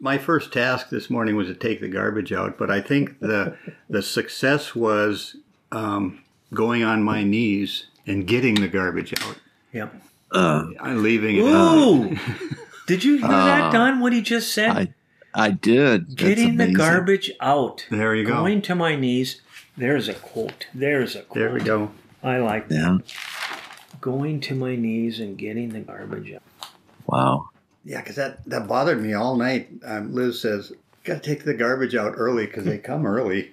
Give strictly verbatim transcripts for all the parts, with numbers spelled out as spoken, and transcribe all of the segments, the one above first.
my first task this morning was to take the garbage out, but I think the the success was um, going on my knees and getting the garbage out. Yep. Uh, I'm leaving it Ooh! out. Did you hear Uh, that, Don, what he just said? I I did. That's Getting the amazing. garbage out. There you go. Going to my knees. There's a quote. There's a quote. There we go. I like that. Yeah. Going to my knees and getting the garbage out. Wow. Yeah, because that, that bothered me all night. Um, Liz says, got to take the garbage out early because they come early.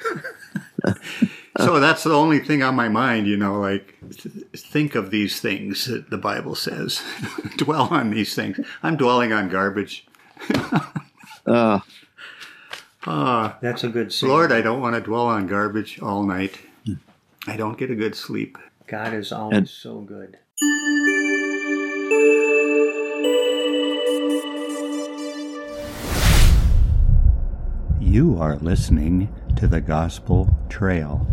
So that's the only thing on my mind, you know, like think of these things that the Bible says. Dwell on these things. I'm dwelling on garbage. Uh, uh, That's a good saying. Lord, I don't want to dwell on garbage all night. I don't get a good sleep. God is always And- so good. You are listening to the Gospel Trail.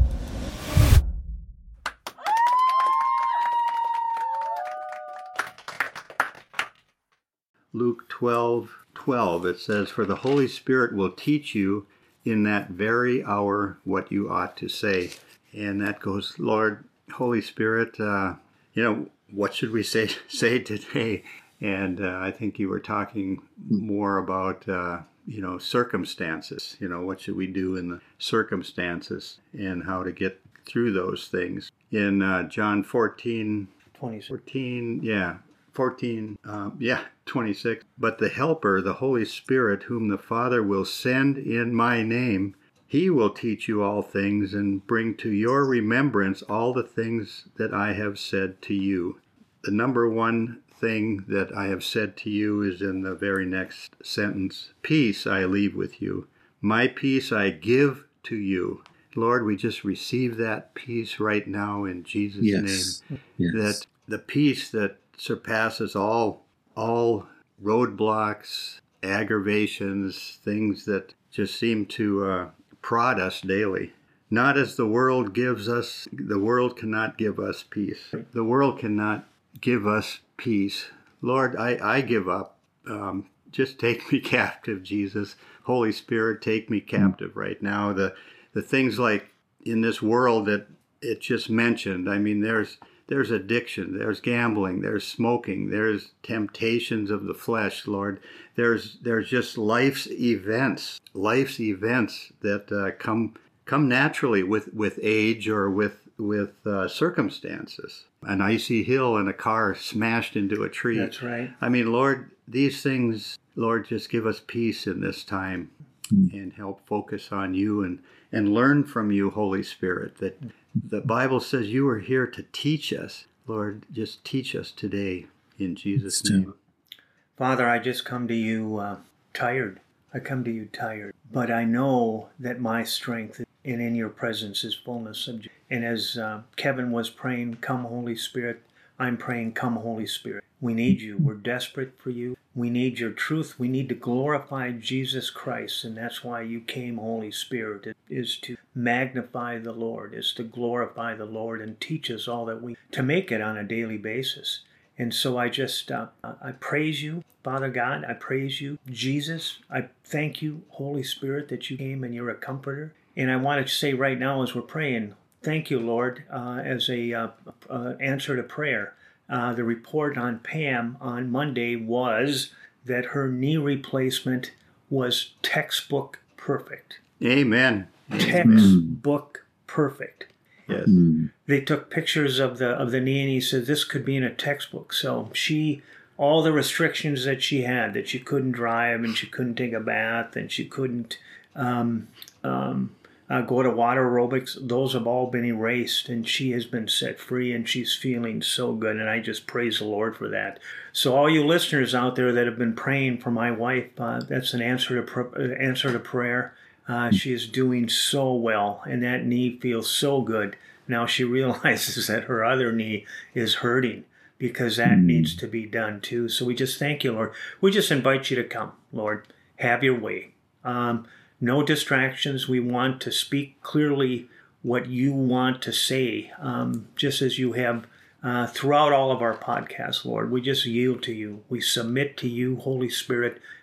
Luke twelve twelve, it says, "For the Holy Spirit will teach you in that very hour what you ought to say." And that goes, Lord, Holy Spirit, uh, you know, what should we say say today? And uh, I think you were talking more about, uh, you know, circumstances. You know, what should we do in the circumstances and how to get through those things. In uh, John fourteen, twenty-six. fourteen, yeah, fourteen, um, yeah, twenty-six. "But the Helper, the Holy Spirit, whom the Father will send in my name, he will teach you all things and bring to your remembrance all the things that I have said to you." The number one thing that I have said to you is in the very next sentence. "Peace I leave with you. My peace I give to you." Lord, we just receive that peace right now in Jesus' yes. name. Yes. That the peace that surpasses all all roadblocks, aggravations, things that just seem to uh, prod us daily. Not as the world gives us, the world cannot give us peace. The world cannot give us peace. Lord, I, I give up. Um, just take me captive, Jesus. Holy Spirit, take me captive right now. The the things like in this world that it just mentioned, I mean, there's there's addiction, there's gambling, there's smoking, there's temptations of the flesh, Lord. There's there's just life's events, life's events that uh, come come naturally with, with age or with with uh, circumstances. An icy hill and a car smashed into a tree. That's right. I mean, Lord, these things, Lord, just give us peace in this time Mm. and help focus on you and, and learn from you, Holy Spirit, that the Bible says you are here to teach us. Lord, just teach us today in Jesus' Yes, name. Father, I just come to you uh, tired. I come to you tired. But I know that my strength and in your presence is fullness of joy. And as uh, Kevin was praying, "Come, Holy Spirit," I'm praying, "Come, Holy Spirit." We need you. We're desperate for you. We need your truth. We need to glorify Jesus Christ. And that's why you came, Holy Spirit. It is to magnify the Lord, is to glorify the Lord and teach us all that we, to make it on a daily basis. And so I just, uh, I praise you, Father God. I praise you, Jesus. I thank you, Holy Spirit, that you came and you're a comforter. And I want to say right now as we're praying, thank you, Lord, uh, as a uh, uh, answer to prayer. Uh, the report on Pam on Monday was that her knee replacement was textbook perfect. Amen. Textbook perfect. Yes. Mm. They took pictures of the of the knee, and he said this could be in a textbook. So she, all the restrictions that she had, that she couldn't drive and she couldn't take a bath and she couldn't um, um, uh, go to water aerobics, those have all been erased, and she has been set free, and she's feeling so good, and I just praise the Lord for that. So all you listeners out there that have been praying for my wife, uh, that's an answer to pr- uh, answer to prayer. Uh, she is doing so well, and that knee feels so good. Now she realizes that her other knee is hurting because that Mm. needs to be done too. So we just thank you, Lord. We just invite you to come, Lord. Have your way. Um, no distractions. We want to speak clearly what you want to say, um, just as you have uh, throughout all of our podcasts, Lord. We just yield to you. We submit to you, Holy Spirit.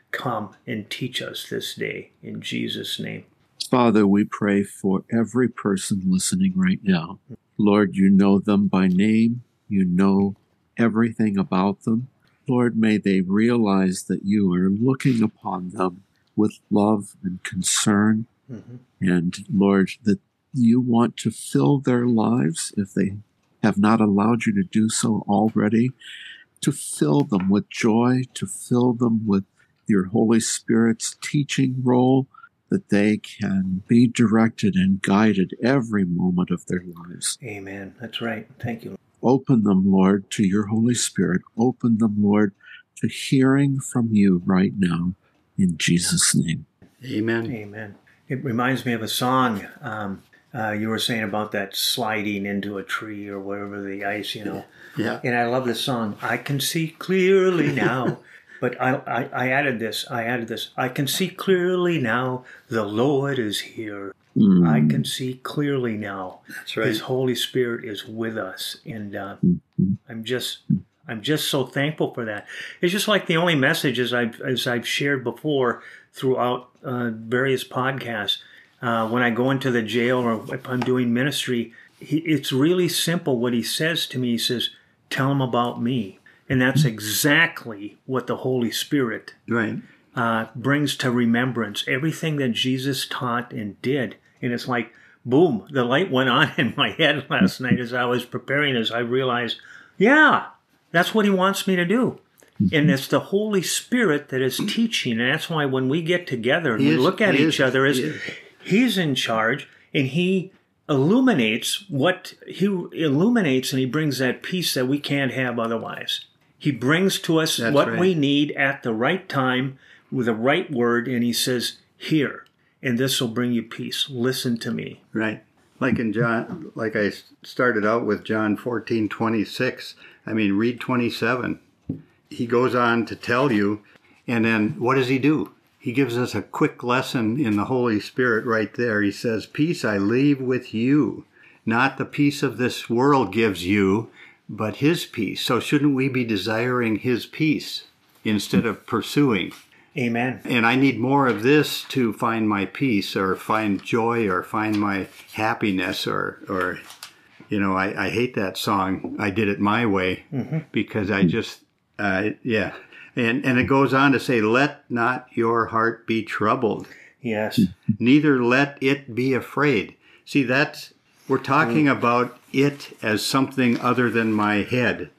come and teach us this day in Jesus' name. Father, we pray for every person listening right now. Lord, you know them by name. You know everything about them. Lord, may they realize that you are looking upon them with love and concern. Mm-hmm. And Lord, that you want to fill their lives, if they have not allowed you to do so already, to fill them with joy, to fill them with your Holy Spirit's teaching role, that they can be directed and guided every moment of their lives. Amen. That's right. Thank you. Open them, Lord, to your Holy Spirit. Open them, Lord, to hearing from you right now, in Jesus' name. Amen. Amen. It reminds me of a song. Um, uh, you were saying about that sliding into a tree or whatever, the ice, you know. Yeah. And I love this song. I can see clearly now. But I, I, I added this. I added this. I can see clearly now. The Lord is here. Mm. I can see clearly now. That's right. His Holy Spirit is with us, and uh, mm-hmm. I'm just, I'm just so thankful for that. It's just like the only messages I've, as I've shared before throughout uh, various podcasts. Uh, when I go into the jail or if I'm doing ministry, he, it's really simple. What he says to me, he says, "Tell him about me." And that's exactly what the Holy Spirit right. uh, brings to remembrance. Everything that Jesus taught and did. And it's like, boom, the light went on in my head last night as I was preparing, as I realized, yeah, that's what he wants me to do. And it's the Holy Spirit that is teaching. And that's why when we get together and he we is, look at each is, other, as he he's in charge, and he illuminates what he illuminates, and he brings that peace that we can't have otherwise. He brings to us That's what right. we need at the right time with the right word, and he says, "Here, and this will bring you peace. Listen to me." Right. Like in John, like I started out with John fourteen twenty-six. I mean, read twenty-seven. He goes on to tell you, and then what does he do? He gives us a quick lesson in the Holy Spirit right there. He says, "Peace I leave with you, not the peace of this world gives you, but his peace." So shouldn't we be desiring his peace instead of pursuing? Amen. And I need more of this to find my peace or find joy or find my happiness or, or you know, I, I hate that song, "I Did It My Way," mm-hmm. because I just, uh, yeah. And, and it goes on to say, "Let not your heart be troubled. Yes. Neither let it be afraid." See, that's, we're talking mm. about it as something other than my head.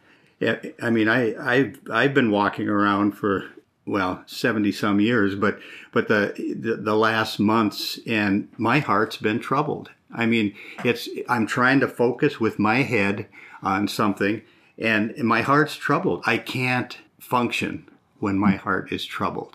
I mean, I, I've, I've been walking around for, well, seventy some years, but, but the, the, the last months, and my heart's been troubled. I mean, it's, I'm trying to focus with my head on something, and my heart's troubled. I can't function when my heart is troubled.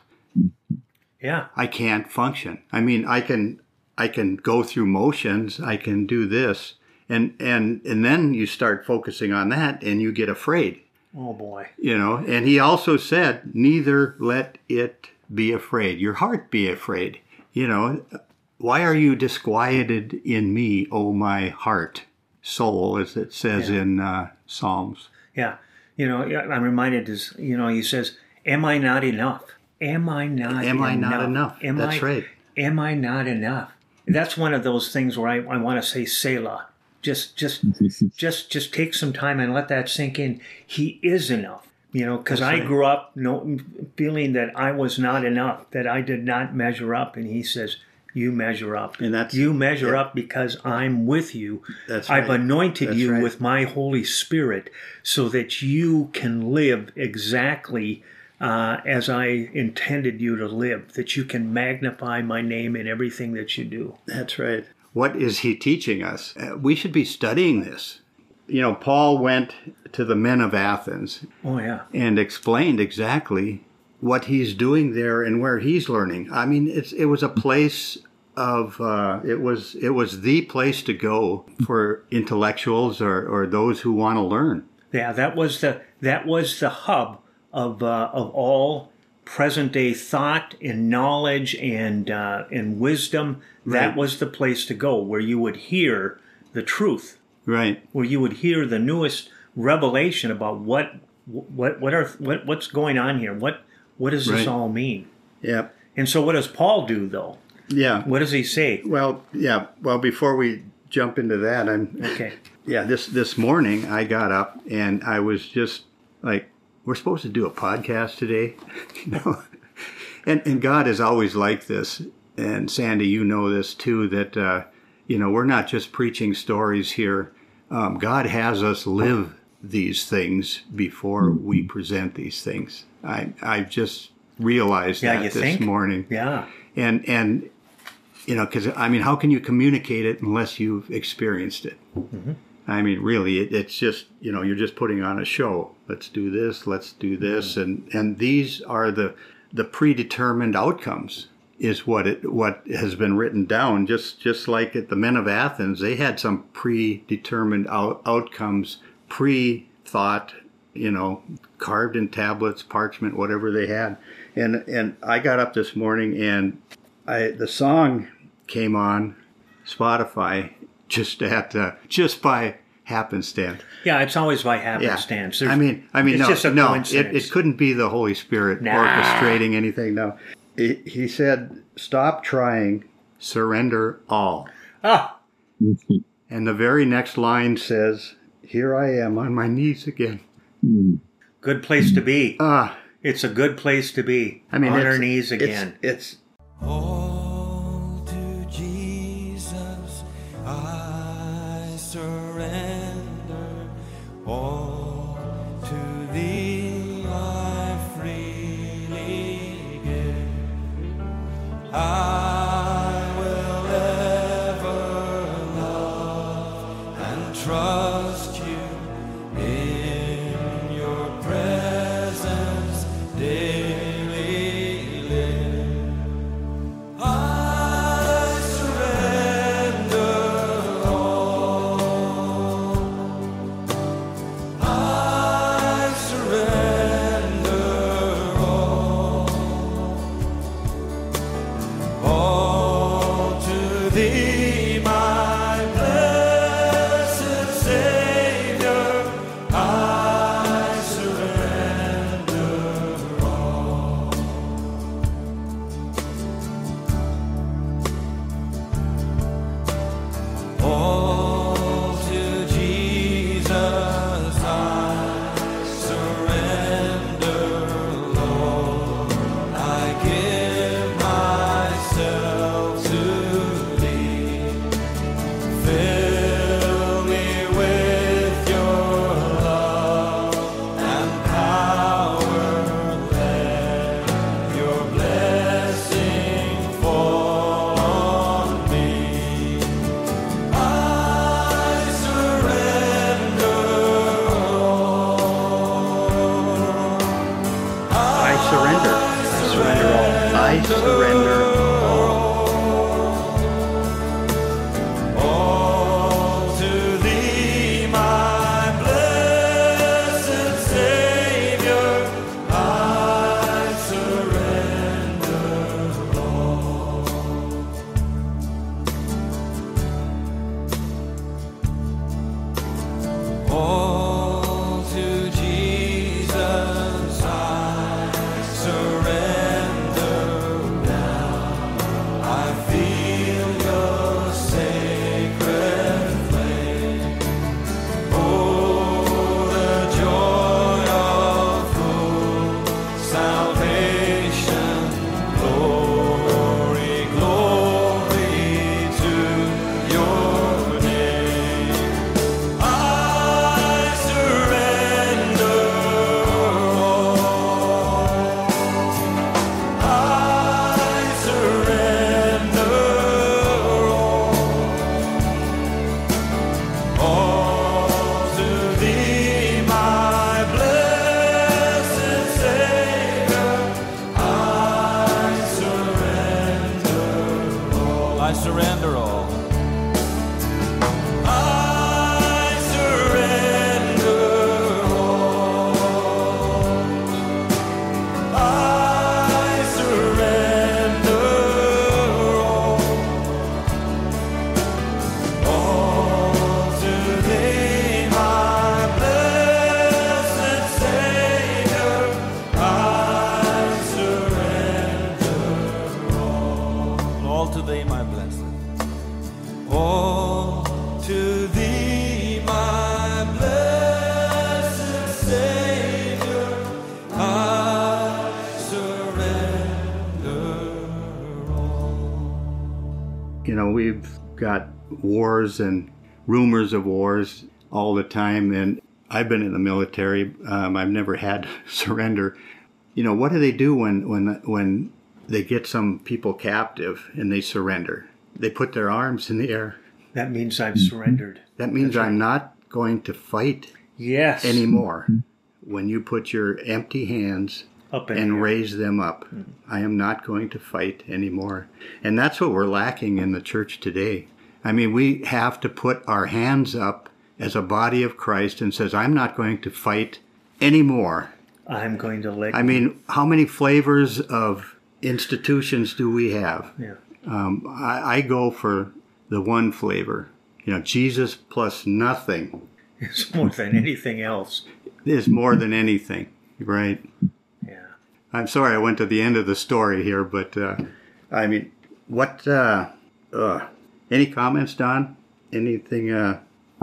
Yeah. I can't function. I mean, I can, I can go through motions. I can do this. And, and, and then you start focusing on that and you get afraid. Oh boy. You know, and he also said, "Neither let it be afraid." Your heart be afraid. You know, why are you disquieted in me, O my heart, soul, as it says yeah. in uh, Psalms. Yeah. You know, I'm reminded, is, you know, he says, "Am I not enough? Am I not Am enough? I not enough?" Am That's I, right. Am I not enough? That's one of those things where I, I want to say Selah. Just, just, just, just take some time and let that sink in. He is enough. You know, because I right. grew up no, feeling that I was not enough, that I did not measure up. And he says, "You measure up. And that's, you measure yeah. up because I'm with you. That's I've right. anointed that's you right. with my Holy Spirit so that you can live exactly uh, as I intended you to live, that you can magnify my name in everything that you do." That's right. What is he teaching us? Uh, we should be studying this. You know, Paul went to the men of Athens Oh, yeah. and explained exactly what he's doing there and where he's learning. I mean, it's it was a place of uh, it was it was the place to go for intellectuals or, or those who want to learn. Yeah, that was the that was the hub of uh, of all present day thought and knowledge and uh, and wisdom. That Right. was the place to go, where you would hear the truth, Right. where you would hear the newest revelation about what what what are what what's going on here. What what does this Right. all mean? Yeah. And so what does Paul do, though? Yeah. What does he say? Well, yeah. Well, before we jump into that, I'm Okay. Yeah, this this morning I got up and I was just like, we're supposed to do a podcast today, you know. And and God is always like this. And Sandy, you know this too, that uh, you know, we're not just preaching stories here. Um, God has us live these things before we present these things. I I've just realized Yeah, that you this think? morning. Yeah. And and you know, because I mean, how can you communicate it unless you've experienced it? Mm-hmm. I mean, really, it, it's just, you know, you're just putting on a show. Let's do this, let's do this, and and these are the the predetermined outcomes. Is what it what has been written down. Just just like at the men of Athens, they had some predetermined out, outcomes, pre-thought, you know, carved in tablets, parchment, whatever they had. And and I got up this morning and I the song came on Spotify just at uh, just by happenstance. Yeah, it's always by Yeah, happenstance. I mean, I mean, it's no, just a no, it, coincidence. it couldn't be the Holy Spirit Nah. orchestrating anything. No, he, he said, "Stop trying, surrender all." Ah, And the very next line says, "Here I am on my knees again." good place to be. Ah, It's a good place to be. I mean, on it's- our knees it's- again. It's, All to Jesus I surrender, all to Thee I freely give. I will ever love and trust You in Your presence daily live. I surrender all. I surrender all. All to Thee, my blessed Savior. I surrender all. All to Jesus I surrender, Lord. I give myself to Thee. Fill me with Your love and power. Let Your blessing fall on me. I surrender all. I surrender. I surrender all. I surrender all. All to Thee, my blessed Savior. I surrender all. All to Jesus I surrender now. I feel Your sacred flame. Oh, the joy of full salvation. Glory, glory to Your name. I surrender all. I surrender all. All to Thee, my blessed Savior. I surrender all. I surrender all. I surrender all. I surrender all. All to Thee, my blessed Savior. I surrender All to thee, my blessed. All to thee, my blessed Savior, I surrender all. You know, we've got wars and rumors of wars all the time, and I've been in the military. Um, I've never had surrender. You know, what do they do when, when, when they get some people captive and they surrender? They put their arms in the air. That means I've surrendered. That means That's I'm right. not going to fight Yes. anymore. When you put your empty hands Up in and here. raise them up, I am not going to fight anymore. And that's what we're lacking in the church today. I mean, we have to put our hands up as a body of Christ and says, I'm not going to fight anymore. I'm going to let I mean, how many flavors of institutions do we have? Yeah. Um, I, I go for the one flavor. You know, Jesus plus nothing It's more than anything else. is more than anything, right? Yeah. I'm sorry I went to the end of the story here, but uh, I mean, what, uh, uh, any comments, Don? Anything, uh,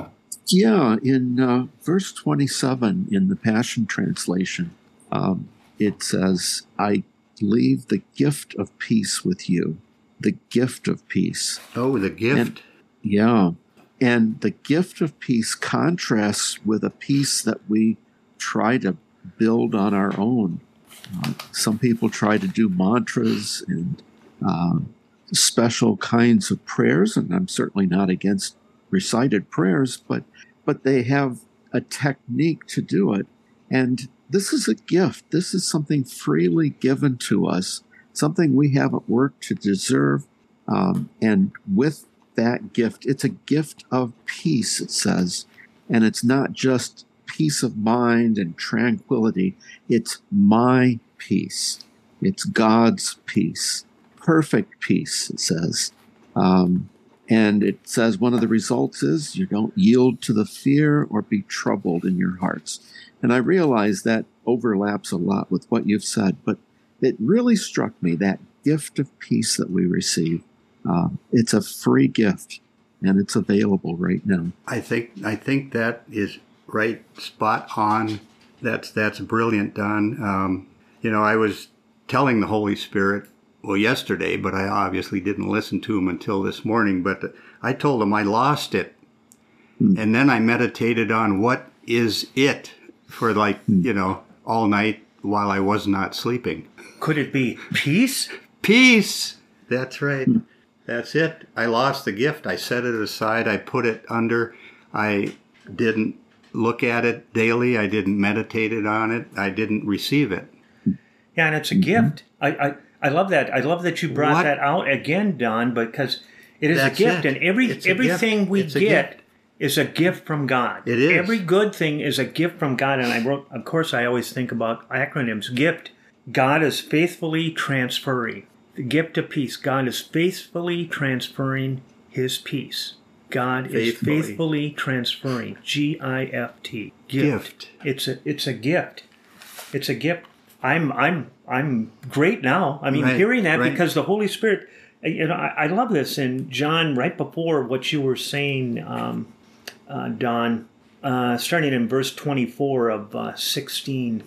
Yeah, in uh, verse twenty-seven in the Passion Translation, um, it says, I leave the gift of peace with you. The gift of peace. oh, the gift. And- Yeah. And the gift of peace contrasts with a peace that we try to build on our own. Uh, some people try to do mantras and uh, special kinds of prayers, and I'm certainly not against recited prayers, but but they have a technique to do it. And this is a gift. This is something freely given to us, something we haven't worked to deserve. Um, and with that gift, it's a gift of peace, it says. And it's not just peace of mind and tranquility. It's my peace. It's God's peace. Perfect peace, it says. Um, and it says one of the results is you don't yield to the fear or be troubled in your hearts. And I realize that overlaps a lot with what you've said, but it really struck me, that gift of peace that we receive. Uh, it's a free gift, and it's available right now. I think I think that is right, spot on. That's that's brilliant, Don. Um, you know, I was telling the Holy Spirit, well, yesterday, but I obviously didn't listen to him until this morning. But I told him I lost it, Hmm. and then I meditated on what is it for, like, you know, all night while I was not sleeping. Could it be peace? Peace. That's right. That's it. I lost the gift. I set it aside. I put it under. I didn't look at it daily. I didn't meditate it on it. I didn't receive it. Yeah, and it's a gift. I, I, I love that. I love that you brought What? that out again, Don, because it is That's a gift, it. and every It's a everything gift. we It's a get gift. is a gift from God. It is. Every good thing is a gift from God, and I wrote. Of course, I always think about acronyms. GIFT. God is faithfully transferring the gift of peace. God is faithfully transferring His peace. God is Faithfully. faithfully transferring. G I F T. Gift. It's a it's a gift. It's a gift. I'm I'm I'm great now. I mean, Right, hearing that right. because the Holy Spirit. You know, I, I love this. And John, right before what you were saying, um, uh, Don, uh, starting in verse twenty-four of uh, sixteen.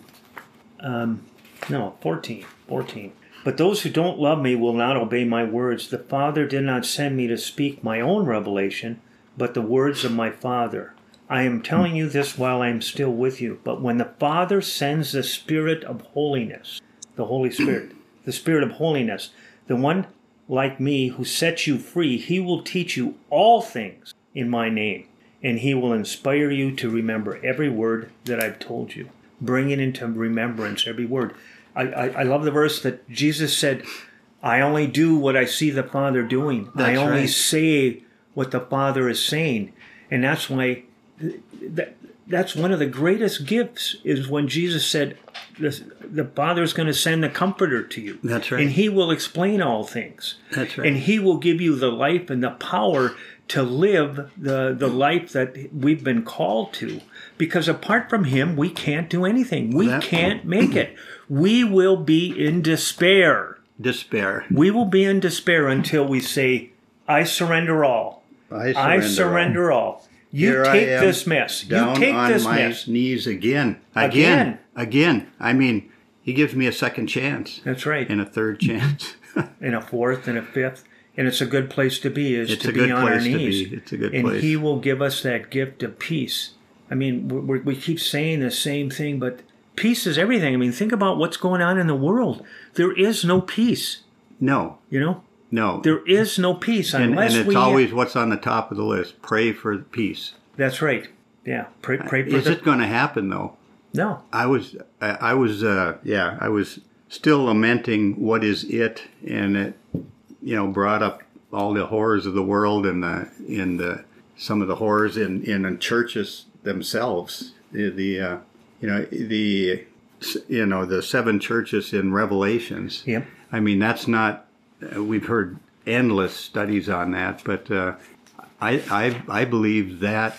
Um, no, fourteen. fourteen. But those who don't love me will not obey my words. The Father did not send me to speak my own revelation, but the words of my Father. I am telling you this while I am still with you. But when the Father sends the Spirit of holiness, the Holy Spirit, the Spirit of holiness, the one like me who sets you free, he will teach you all things in my name, and he will inspire you to remember every word that I've told you. Bring it into remembrance, every word. I, I, I love the verse that Jesus said, I only do what I see the Father doing. I That's only right. say what the Father is saying. And that's why, that, that's one of the greatest gifts is when Jesus said, the, the Father is going to send the Comforter to you. That's right. And he will explain all things. That's right. And he will give you the life and the power to live the, the life that we've been called to. Because apart from him, we can't do anything. We That- can't make it. We will be in despair. despair. We will be in despair until we say, I surrender all. I surrender, I surrender all. all. You Here take I am, this mess. You down take on this my mess. knees again. Again. Again. Again. I mean, he gives me a second chance. That's right. And a third chance. And a fourth and a fifth. And it's a good place to be, is It's to a be good on our place to knees. be. It's a good and place. he will give us that gift of peace. I mean, we we keep saying the same thing, but peace is everything. I mean, think about what's going on in the world. There is no peace. No. You know? No. There is no peace and, unless and it's we... always what's on the top of the list. Pray for peace. That's right. Yeah. Pray, pray for Is the... it going to happen, though? No. I was, I, I was, uh, yeah, I was still lamenting what is it, and it, you know, brought up all the horrors of the world and the, in the, some of the horrors in, in churches themselves. The, the uh, you know, the, you know, the seven churches in Revelations. Yep. I mean, that's not, uh, we've heard endless studies on that, but uh, I, I, I believe that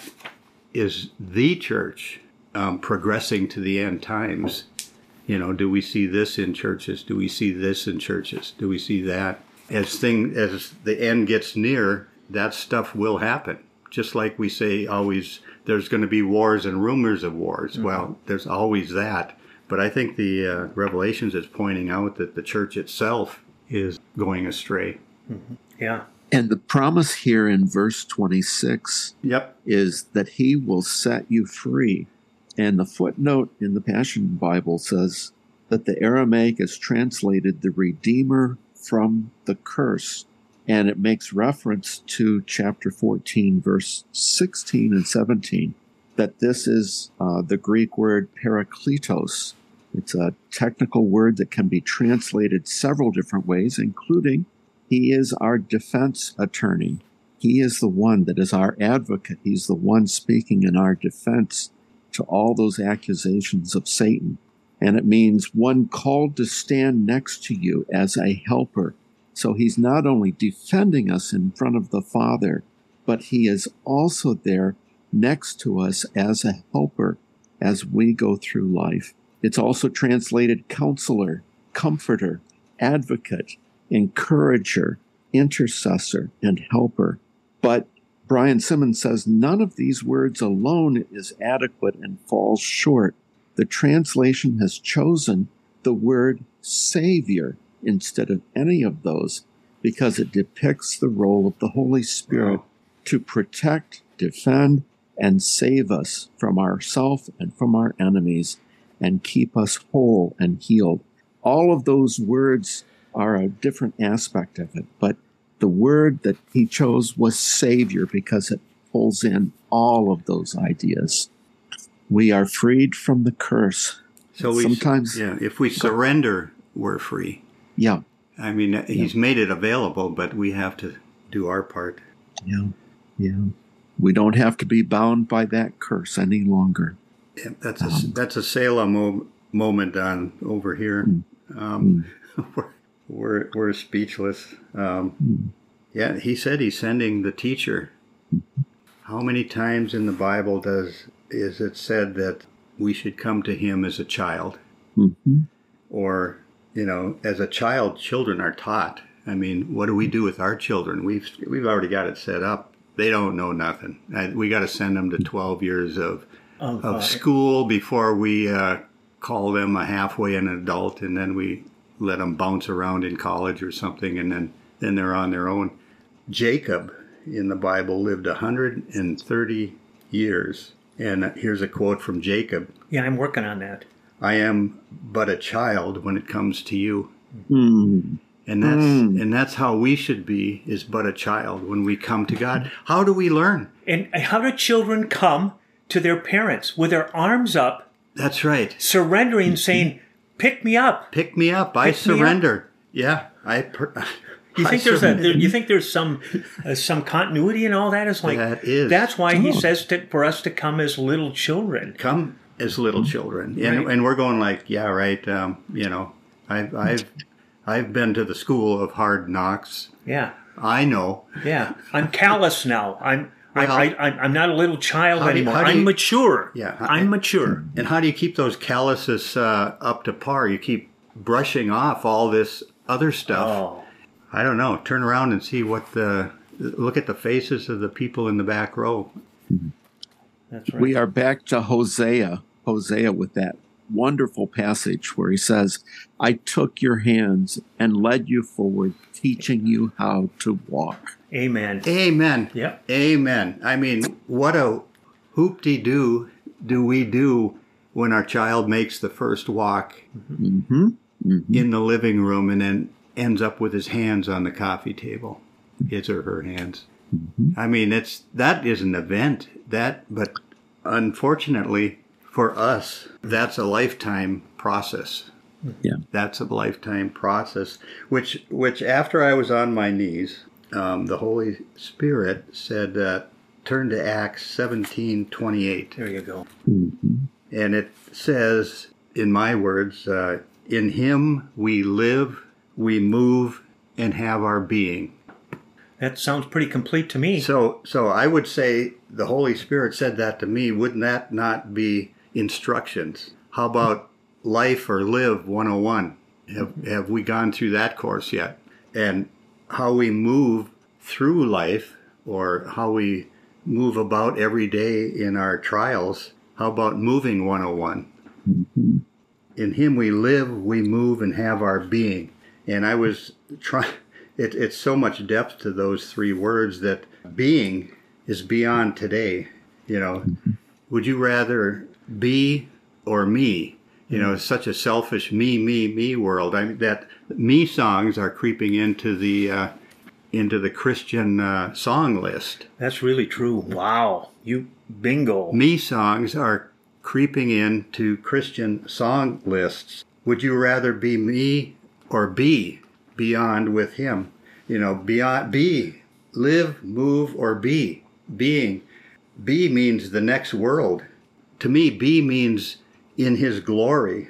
is the church um, progressing to the end times. You know, do we see this in churches? Do we see this in churches? Do we see that? As thing as the end gets near, that stuff will happen. Just like we say always, there's going to be wars and rumors of wars. Mm-hmm. Well, there's always that. But I think the uh, Revelations is pointing out that the church itself is going astray. Mm-hmm. Yeah. And the promise here in verse twenty-six Yep. is that he will set you free. And the footnote in the Passion Bible says that the Aramaic is translated the Redeemer from the curse. And it makes reference to chapter fourteen, verse sixteen and seventeen, that this is uh, the Greek word parakletos. It's a technical word that can be translated several different ways, including he is our defense attorney. He is the one that is our advocate. He's the one speaking in our defense to all those accusations of Satan. And it means one called to stand next to you as a helper. So he's not only defending us in front of the Father, but he is also there next to us as a helper as we go through life. It's also translated counselor, comforter, advocate, encourager, intercessor, and helper. But Brian Simmons says none of these words alone is adequate and falls short. The translation has chosen the word Savior instead of any of those because it depicts the role of the Holy Spirit wow. to protect, defend, and save us from ourselves and from our enemies and keep us whole and healed. All of those words are a different aspect of it, but the word that he chose was Savior because it pulls in all of those ideas. We are freed from the curse. So we, sometimes, yeah, if we surrender, we're free. Yeah. I mean, he's yeah. made it available, but we have to do our part. Yeah, yeah. We don't have to be bound by that curse any longer. Yeah, that's a um, that's a Selah mo- moment on over here. Mm, um, mm. we're, we're we're speechless. Um, mm. Yeah, he said he's sending the teacher. Mm-hmm. How many times in the Bible does is it said that we should come to him as a child? Mm-hmm. Or, you know, as a child, children are taught. I mean, what do we do with our children? We've we've already got it set up. They don't know nothing. We got to send them to twelve years of oh, of school before we uh, call them a halfway an adult, and then we let them bounce around in college or something, and then, then they're on their own. Jacob in the Bible lived one hundred thirty years. And here's a quote from Jacob. Yeah, I'm working on that. I am but a child when it comes to you. Mm. And that's mm. and that's how we should be, is but a child when we come to God. How do we learn? And how do children come to their parents with their arms up? That's right. Surrendering, mm-hmm. saying, pick me up. Pick me up. Pick I surrender. Up. Yeah. I per- You think I there's surrender. a? You think there's some uh, some continuity in all that? It's like that is. That's why he says to, for us to come as little children. Come as little children, and, right. and we're going like, yeah, right. Um, you know, I've I've I've been to the school of hard knocks. Yeah, I know. Yeah, I'm callous now. I'm well, I, I I'm not a little child you, anymore. I'm you, mature. Yeah, I'm mature. And how do you keep those calluses uh, up to par? You keep brushing off all this other stuff. Oh, I don't know. Turn around and see what the look at the faces of the people in the back row. that's right. We are back to Hosea, Hosea with that wonderful passage where he says, I took your hands and led you forward, teaching you how to walk. Amen. Amen. Yep. Amen. I mean, what a hoop-de-doo do we do when our child makes the first walk Mm-hmm. Mm-hmm. in the living room and then ends up with his hands on the coffee table, his or her hands. Mm-hmm. I mean, it's that is an event. That, but unfortunately for us, that's a lifetime process. Yeah. That's a lifetime process. Which, which after I was on my knees, um, the Holy Spirit said, uh, "Turn to Acts seventeen twenty-eight," There you go. Mm-hmm. and it says, in my words, uh, "In Him we live, we move, and have our being." That sounds pretty complete to me. So, so I would say the Holy Spirit said that to me. Wouldn't that not be instructions? How about Life or Live one oh one? Have, have we gone through that course yet? And how we move through life, or how we move about every day in our trials. How about Moving one oh one? Mm-hmm. In Him we live, we move, and have our being. And I was trying, it, it's so much depth to those three words that being is beyond today. You know, Mm-hmm. would you rather be or me? You know, it's such a selfish me, me, me world. I mean, that me songs are creeping into the uh, into the Christian uh, song list. That's really true. Wow. You bingo. Me songs are creeping into Christian song lists. Would you rather be me or be beyond with Him? You know, beyond, be, live, move, or be. Being. Be means the next world. To me, be means in His glory,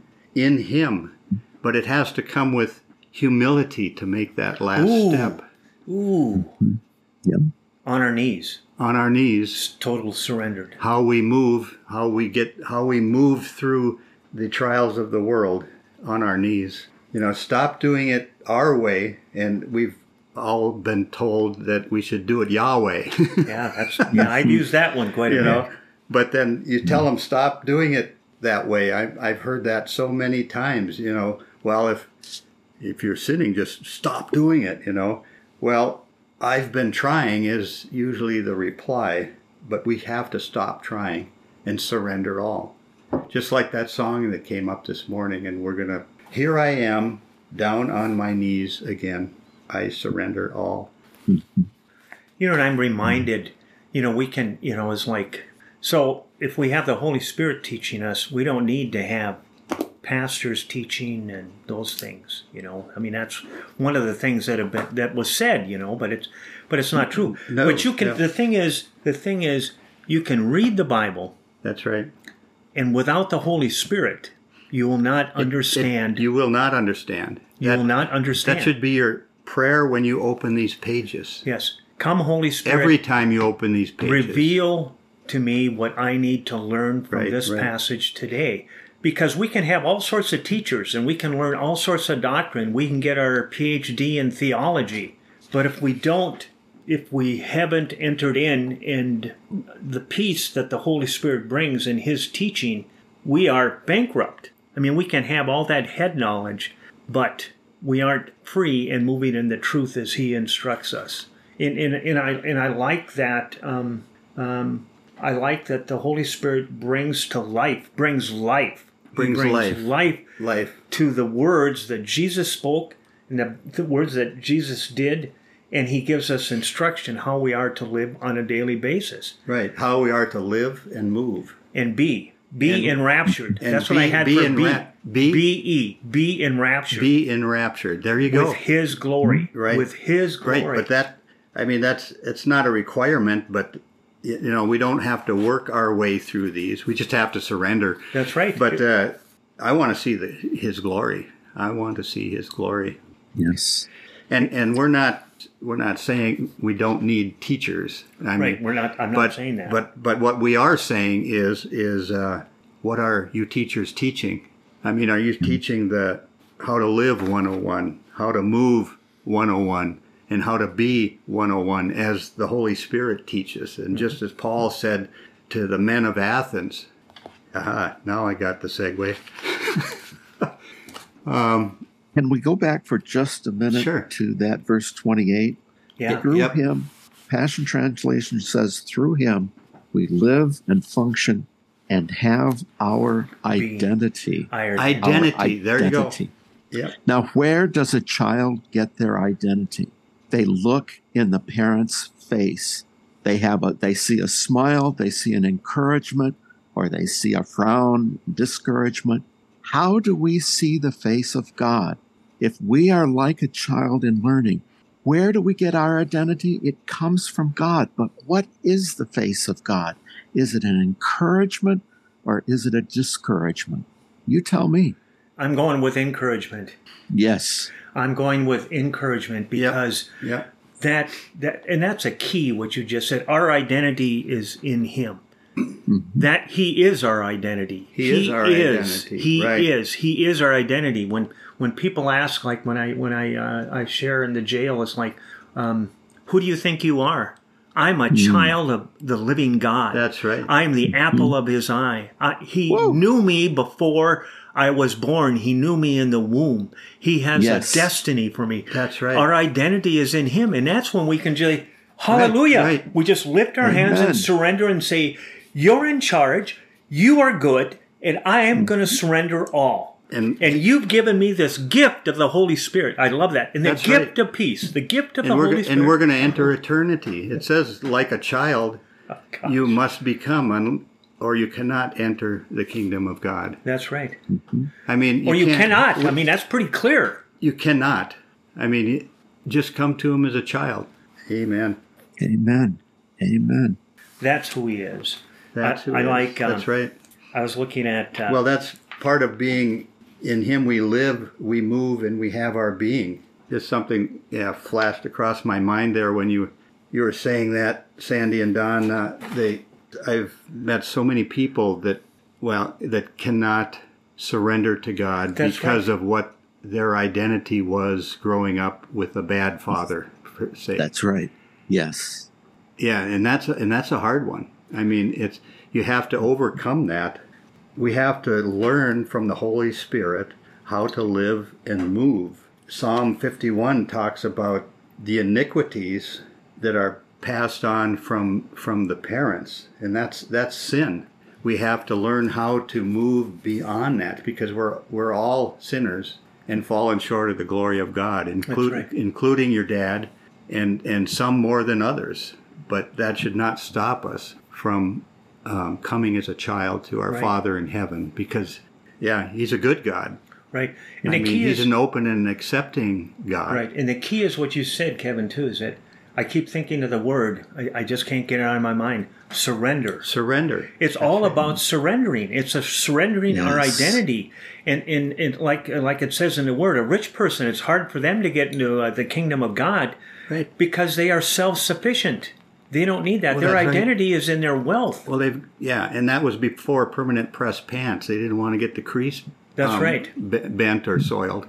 in Him. But it has to come with humility to make that last Ooh. step. Ooh. Yep. On our knees. On our knees, Total surrendered. how we move, how we get, how we move through the trials of the world on our knees. You know, stop doing it our way, and we've all been told that we should do it Yahweh. Yeah, that's yeah, I'd use that one quite a you bit. know, but then you tell them stop doing it that way. I, I've heard that so many times. You know, well, if if you're sinning, just stop doing it. You know, well, I've been trying is usually the reply, but we have to stop trying and surrender all. Just like that song that came up this morning, and we're gonna. Here I am, down on my knees again. I surrender all. You know, and I'm reminded, you know, we can, you know, it's like, so if we have the Holy Spirit teaching us, we don't need to have pastors teaching and those things, you know. I mean, that's one of the things that have been, that was said, you know, but it's, but it's not true. No, but you can, yeah. the thing is, the thing is, you can read the Bible, That's right. and without the Holy Spirit, you will not understand. It- you will not understand. you That- will not understand. That should be your prayer when you open these pages. Yes. Come, Holy Spirit. Every time you open these pages. Reveal to me what I need to learn from Right, this right. passage today. Because we can have all sorts of teachers and we can learn all sorts of doctrine. We can get our P H D in theology. But if we don't, if we haven't entered in and the peace that the Holy Spirit brings in His teaching, we are bankrupt. I mean, we can have all that head knowledge, but we aren't free and moving in the truth as He instructs us. And, and, and I and I like that. Um, um, I like that the Holy Spirit brings to life, brings life, He Brings life. life Life. to the words that Jesus spoke and the, the words that Jesus did, and He gives us instruction how we are to live on a daily basis Right. How we are to live and move. and be. Be And- enraptured. and That's be- what I had be for enra- be. be- B E. Be enraptured. Be enraptured. There you go. with His glory. Right. With His glory. Right. But that, I mean, that's, it's not a requirement, but, you know, we don't have to work our way through these. We just have to surrender. That's right. But uh, I want to see the, His glory. I want to see His glory. Yes. And and we're not we're not saying we don't need teachers. I right. mean, We're not. I'm not but, saying that. But but what we are saying is is uh, what are you teachers teaching? I mean, are you teaching the how to live one oh one, how to move one oh one, and how to be one oh one as the Holy Spirit teaches. And just as Paul said to the men of Athens, aha, now I got the segue. um, Can we go back for just a minute Sure. to that verse twenty-eight? Yeah. Through Yep. him, Passion Translation says, through him we live and function and have our Being. identity. Iron. Our Identity. There you go. identity. Yep. Now, where does a child get their identity? They look in the parent's face. They have a, they see a smile, they see an encouragement, or they see a frown, discouragement. How do we see the face of God? If we are like a child in learning, where do we get our identity? It comes from God. But what is the face of God? Is it an encouragement or is it a discouragement? You tell me. I'm going with encouragement. Yes. I'm going with encouragement because Yep. that that and that's a key what you just said. Our identity is in him. That he is our identity. He is our identity, He right. is. He is our identity. When when people ask, like when I when I uh, I share in the jail, it's like, um, who do you think you are? I'm a child of the living God. That's right. I'm the apple of his eye. I, he Whoa. knew me before I was born. He knew me in the womb. He has Yes. a destiny for me. That's right. Our identity is in him. And that's when we can just, hallelujah. Right, right. We just lift our hands Amen. and surrender and say, you're in charge. You are good. And I am going to surrender all. And, And you've given me this gift of the Holy Spirit. I love that. And the That's gift right. of peace, the gift of and the we're Holy go- Spirit. and we're going to enter eternity. It says, like a child, Oh, gosh. you must become, un- or you cannot enter the kingdom of God. That's right. I mean, Or you can't- cannot. I mean, that's pretty clear. You cannot. I mean, you- just come to him as a child. Amen. Amen. Amen. That's who he is. That's I, who I it is. like. Um, That's right. I was looking at. Uh, Well, that's part of being in him. We live, we move, and we have our being. Just something, yeah, flashed across my mind there when you you were saying that, Sandy and Don. Uh, they, I've met so many people that, well, that cannot surrender to God That's because right. of what their identity was growing up with a bad father, per se. That's right. Yes. Yeah, and that's a, and that's a hard one. I mean, it's you have to overcome that. We have to learn from the Holy Spirit how to live and move. Psalm fifty-one talks about the iniquities that are passed on from from the parents, and that's that's sin. We have to learn how to move beyond that because we're we're all sinners and fallen short of the glory of God, include, right. including your dad, and and some more than others. But that should not stop us from um, coming as a child to our Right. Father in heaven, because, yeah, He's a good God. right. And I the mean, key He's is an open and accepting God. right. And the key is what you said, Kevin, too. Is that I keep thinking of the word. I, I just can't get it out of my mind. Surrender. Surrender. It's all about surrendering. It's a surrendering our Yes. identity, and, and and like like it says in the word, a rich person. It's hard for them to get into uh, the kingdom of God, Right. because they are self-sufficient. They don't need that. Well, Their that's right. identity is in their wealth. Well, they've yeah, and that was before permanent press pants. They didn't want to get the crease. That's um, right. b- bent or soiled.